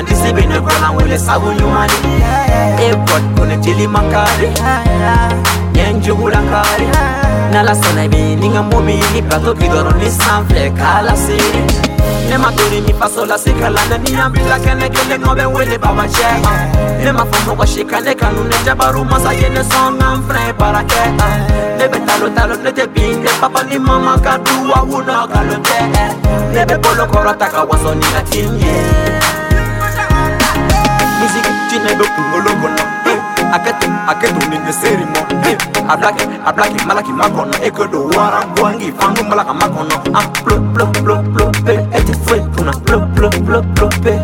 disi bine kona wele sabu nyumani God kone tili makari Nyenjugula kari Nala sana bi ninga mobi ni pato kidoro ni sanfle kala siri Nema tori ni paso la sikalanda ni ambila kene kele ngobe wele baba cheka Nema fomo kwa shikane kanune jabaru masa yene songa mfre barake Nebe talo nete binde papa ni mama kaduwa uno kalote Nebe polo korota kawaso ni latinye Music chinebe kumolongo no Aketu ni neseri mo Ablaki malaki makono Ekodo wara gwangi fangu malaka makono Plop pe Eti fwe kuna Plop pe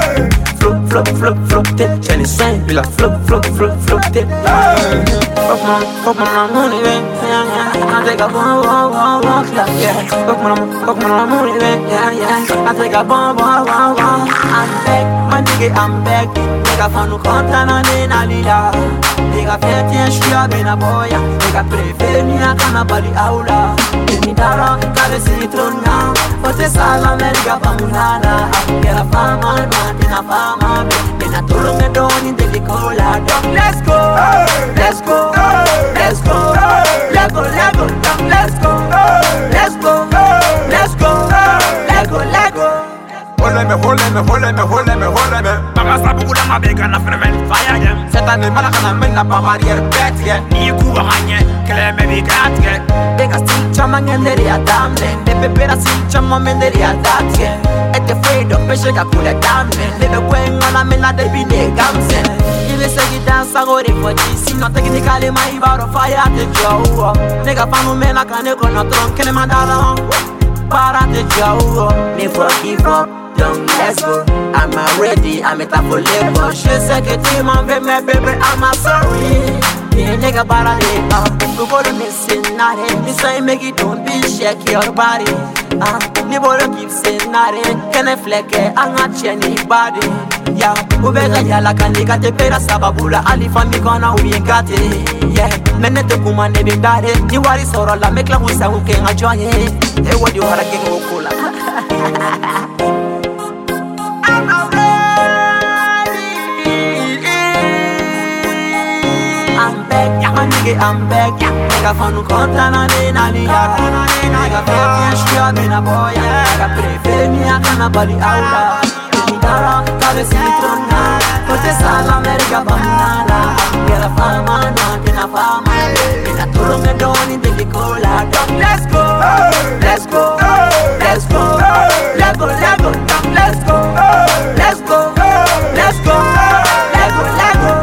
Flop te Chani swain bila flop te Fuck my money man I take a bomb Fuck my money man I take a bomb I'm back my nigga I'm back Nigga fanu konta na nena lila Nigga feti en shia bena boya Nigga prefe mina kana bali aula Demi dara kare citrona Fote sala meriga pamunana Kera fama na fama Bena tolo me doni deli cola Let's go Let's go Let's go Let's go Let's go Let's go Let's go Let's go Let's go Hold me Baba sabu kula mabeka na ferment fire them Setane malaka na menna pa barrier bet ye Ni kuwa hanye kele me bigat ye Bega si chama ngenderi adamne De pepera si chama menderi adatye Ete fredo peshe kakule damne Lebe kwenga na mena de bine gamse Ibe segi dansa gore foti Sino technically ma ibaro fire te jowo Nega fanu mena kane kono tron kene mandala Para te jowo Never give up Don't let's go, I'm ready, I'm a type of labor. She said, get him on me, baby, I'm sorry. Yeah, nigga, but I live up. You go to missing, not him. This way, make it don't be shake your body. Nibolo keep saying, not it. Can I fleck it? I'm not anybody. Yeah, Ubega Yala can take a tepera sababula. Ali family gonna we ain't got it. Yeah, Menete Kuma never got it. You are the sort of la make la who's who can join it. Hey, what you are a king of cola. I'm back, nigga fanu konta na nena liya Nigga feti en shia bena boya Nigga prefe mi akana bali aula Demi dara kare citrona Kote sala meriga banana Kera fama no kena fama Kena tolo me doni deli cola Let's go, let's go, let's go Let's go, let's go, let's go Let's go, let's go, let's go, let's go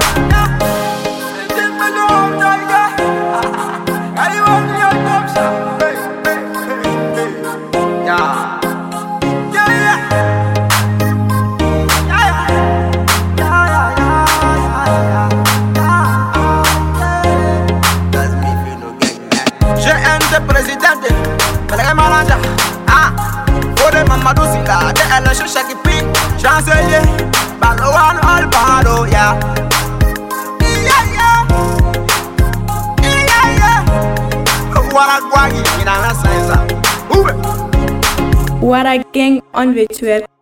Presidente, Pelé Malanda, Ode Mamadou Sila, de élection chaque pays, chancelier, Baloan Albado, yeah. What a gang on virtuel.